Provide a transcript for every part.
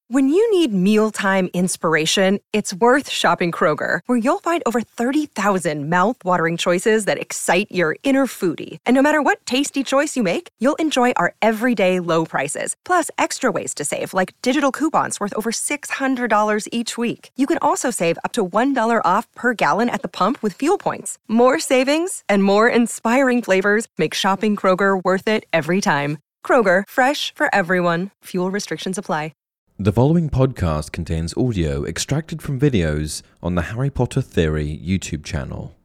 When you need mealtime inspiration, it's worth shopping Kroger, where you'll find over 30,000 mouth-watering choices that excite your inner foodie. And no matter what tasty choice you make, you'll enjoy our everyday low prices, plus extra ways to save, like digital coupons worth over $600 each week. You can also save up to $1 off per gallon at the pump with fuel points. More savings and more inspiring flavors make shopping Kroger worth it every time. Kroger, fresh for everyone. Fuel restrictions apply. The following podcast contains audio extracted from videos on the Harry Potter Theory YouTube channel.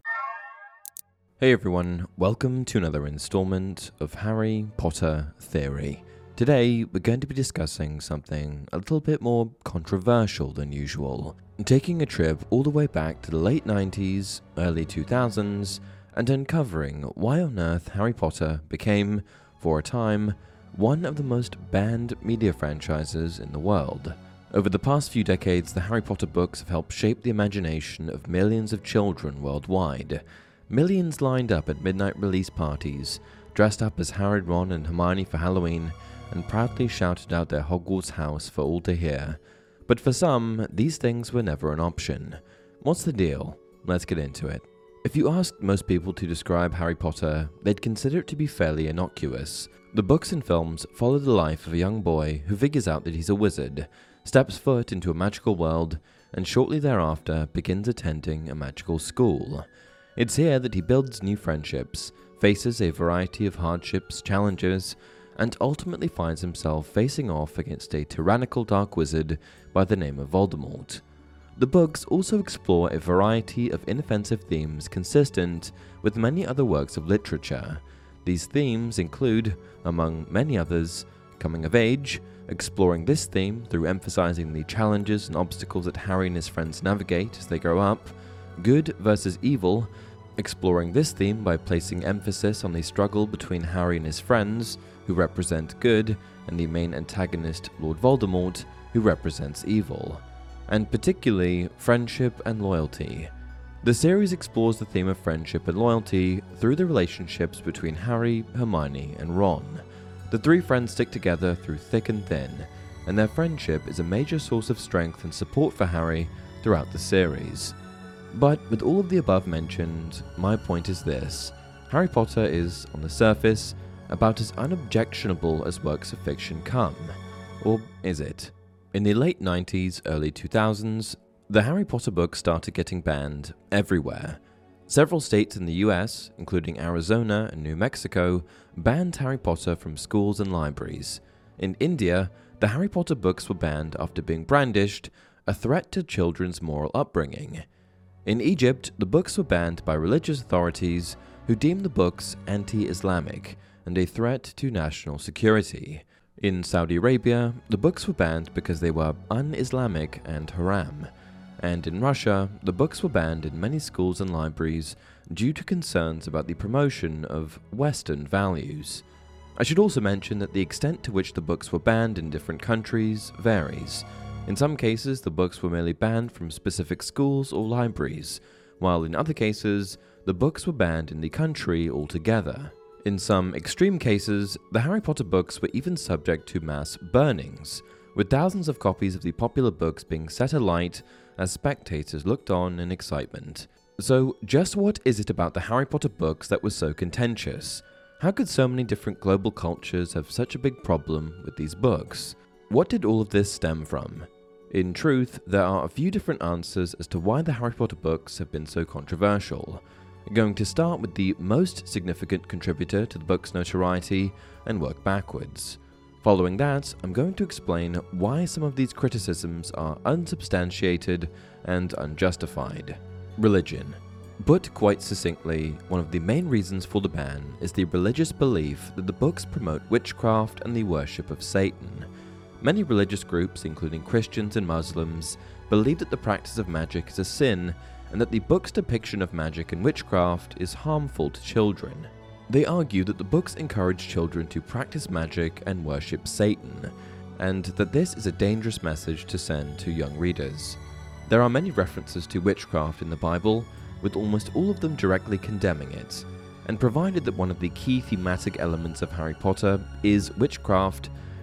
Hey everyone, welcome to another installment of Harry Potter Theory. Today we're going to be discussing something a little bit more controversial than usual, taking a trip all the way back to the late 90s, early 2000s, and uncovering why on earth Harry Potter became, for a time, one of the most banned media franchises in the world. Over the past few decades, the Harry Potter books have helped shape the imagination of millions of children worldwide. Millions lined up at midnight release parties, dressed up as Harry, Ron, and Hermione for Halloween, and proudly shouted out their Hogwarts house for all to hear. But for some, these things were never an option. What's the deal? Let's get into it. If you asked most people to describe Harry Potter, they'd consider it to be fairly innocuous. The books and films follow the life of a young boy who figures out that he's a wizard, steps foot into a magical world, and shortly thereafter begins attending a magical school. It's here that he builds new friendships, faces a variety of hardships, challenges, and ultimately finds himself facing off against a tyrannical dark wizard by the name of Voldemort. The books also explore a variety of inoffensive themes consistent with many other works of literature. These themes include, among many others, coming of age, exploring this theme through emphasizing the challenges and obstacles that Harry and his friends navigate as they grow up, good versus evil, exploring this theme by placing emphasis on the struggle between Harry and his friends, who represent good, and the main antagonist, Lord Voldemort, who represents evil, and particularly friendship and loyalty. The series explores the theme of friendship and loyalty through the relationships between Harry, Hermione, and Ron. The three friends stick together through thick and thin, and their friendship is a major source of strength and support for Harry throughout the series. But with all of the above mentioned, my point is this: Harry Potter is, on the surface, about as unobjectionable as works of fiction come. Or is it? In the late 90s, early 2000s, the Harry Potter books started getting banned everywhere. Several states in the US, including Arizona and New Mexico, banned Harry Potter from schools and libraries. In India, the Harry Potter books were banned after being brandished a threat to children's moral upbringing. In Egypt, the books were banned by religious authorities who deemed the books anti-Islamic and a threat to national security. In Saudi Arabia, the books were banned because they were un-Islamic and haram. And in Russia, the books were banned in many schools and libraries due to concerns about the promotion of Western values. I should also mention that the extent to which the books were banned in different countries varies. In some cases, the books were merely banned from specific schools or libraries, while in other cases, the books were banned in the country altogether. In some extreme cases, the Harry Potter books were even subject to mass burnings, with thousands of copies of the popular books being set alight as spectators looked on in excitement. So, just what is it about the Harry Potter books that was so contentious? How could so many different global cultures have such a big problem with these books? What did all of this stem from? In truth, there are a few different answers as to why the Harry Potter books have been so controversial. I'm going to start with the most significant contributor to the book's notoriety and work backwards. Following that, I'm going to explain why some of these criticisms are unsubstantiated and unjustified. Religion. Put quite succinctly, one of the main reasons for the ban is the religious belief that the books promote witchcraft and the worship of Satan. Many religious groups, including Christians and Muslims, believe that the practice of magic is a sin and that the book's depiction of magic and witchcraft is harmful to children. They argue that the books encourage children to practice magic and worship Satan, and that this is a dangerous message to send to young readers. There are many references to witchcraft in the Bible, with almost all of them directly condemning it, and provided that one of the key thematic elements of Harry Potter is witchcraft,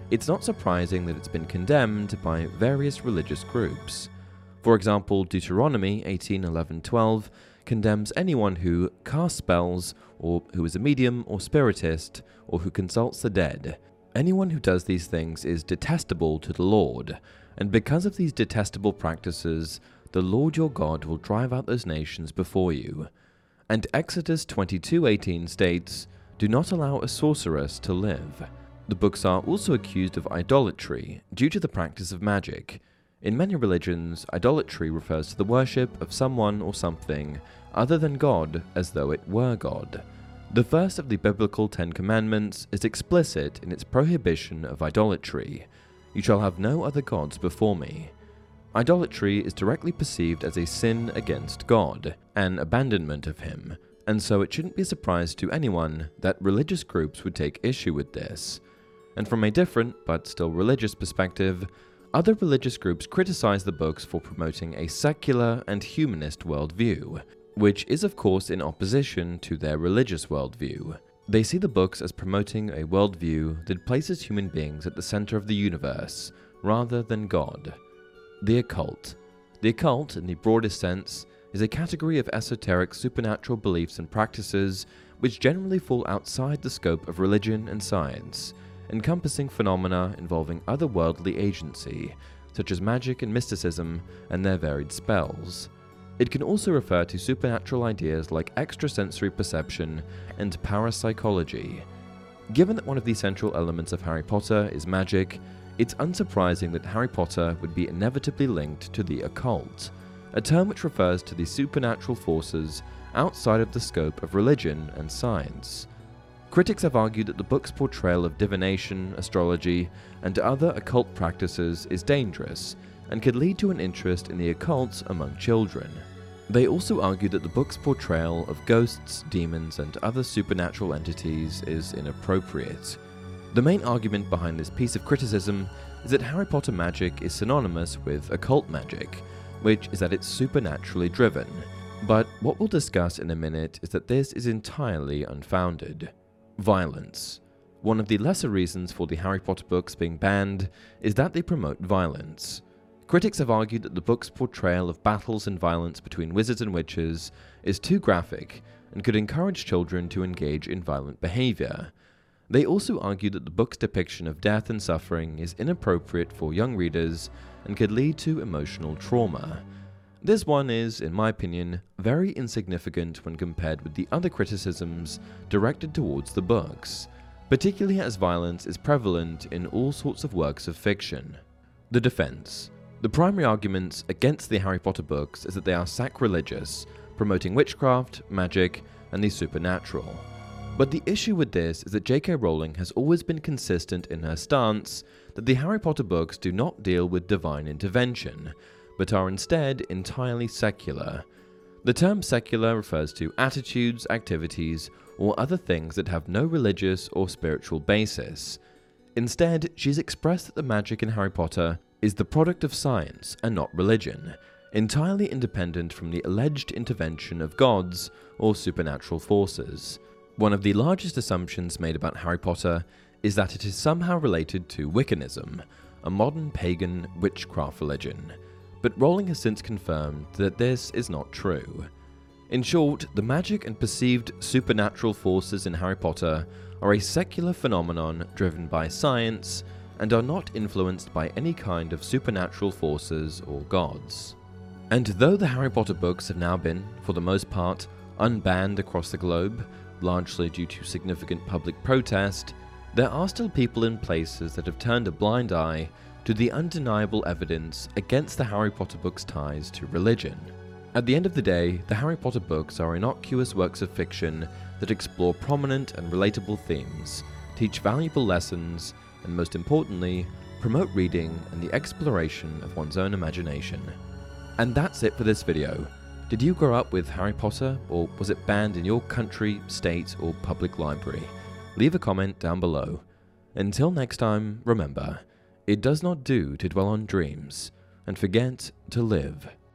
it's not surprising that it's been condemned by various religious groups. For example, Deuteronomy 18:11-12 condemns anyone who casts spells, or who is a medium or spiritist, or who consults the dead. Anyone who does these things is detestable to the Lord, and because of these detestable practices, the Lord your God will drive out those nations before you. And Exodus 22:18 states, "Do not allow a sorceress to live." The books are also accused of idolatry due to the practice of magic. In many religions, idolatry refers to the worship of someone or something other than God as though it were God. The first of the biblical 10 Commandments is explicit in its prohibition of idolatry. "You shall have no other gods before me." Idolatry is directly perceived as a sin against God, an abandonment of Him, and so it shouldn't be a surprise to anyone that religious groups would take issue with this. And from a different, but still religious perspective, other religious groups criticize the books for promoting a secular and humanist worldview, which is of course in opposition to their religious worldview. They see the books as promoting a worldview that places human beings at the center of the universe, rather than God. The occult. The occult, in the broadest sense, is a category of esoteric supernatural beliefs and practices which generally fall outside the scope of religion and science, encompassing phenomena involving otherworldly agency, such as magic and mysticism and their varied spells. It can also refer to supernatural ideas like extrasensory perception and parapsychology. Given that one of the central elements of Harry Potter is magic, it's unsurprising that Harry Potter would be inevitably linked to the occult, a term which refers to the supernatural forces outside of the scope of religion and science. Critics have argued that the book's portrayal of divination, astrology, and other occult practices is dangerous and could lead to an interest in the occult among children. They also argue that the book's portrayal of ghosts, demons, and other supernatural entities is inappropriate. The main argument behind this piece of criticism is that Harry Potter magic is synonymous with occult magic, which is that it's supernaturally driven. But what we'll discuss in a minute is that this is entirely unfounded. Violence. One of the lesser reasons for the Harry Potter books being banned is that they promote violence. Critics have argued that the book's portrayal of battles and violence between wizards and witches is too graphic and could encourage children to engage in violent behavior. They also argue that the book's depiction of death and suffering is inappropriate for young readers and could lead to emotional trauma. This one is, in my opinion, very insignificant when compared with the other criticisms directed towards the books, particularly as violence is prevalent in all sorts of works of fiction. The defense. The primary arguments against the Harry Potter books is that they are sacrilegious, promoting witchcraft, magic, and the supernatural. But the issue with this is that J.K. Rowling has always been consistent in her stance that the Harry Potter books do not deal with divine intervention, but are instead entirely secular. The term secular refers to attitudes, activities, or other things that have no religious or spiritual basis. Instead, she's expressed that the magic in Harry Potter is the product of science and not religion, entirely independent from the alleged intervention of gods or supernatural forces. One of the largest assumptions made about Harry Potter is that it is somehow related to Wiccanism, a modern pagan witchcraft religion, but Rowling has since confirmed that this is not true. In short, the magic and perceived supernatural forces in Harry Potter are a secular phenomenon driven by science and are not influenced by any kind of supernatural forces or gods. And though the Harry Potter books have now been, for the most part, unbanned across the globe, largely due to significant public protest, there are still people in places that have turned a blind eye to the undeniable evidence against the Harry Potter books' ties to religion. At the end of the day, the Harry Potter books are innocuous works of fiction that explore prominent and relatable themes, teach valuable lessons, and most importantly, promote reading and the exploration of one's own imagination. And that's it for this video. Did you grow up with Harry Potter, or was it banned in your country, state, or public library? Leave a comment down below. Until next time, remember, it does not do to dwell on dreams and forget to live.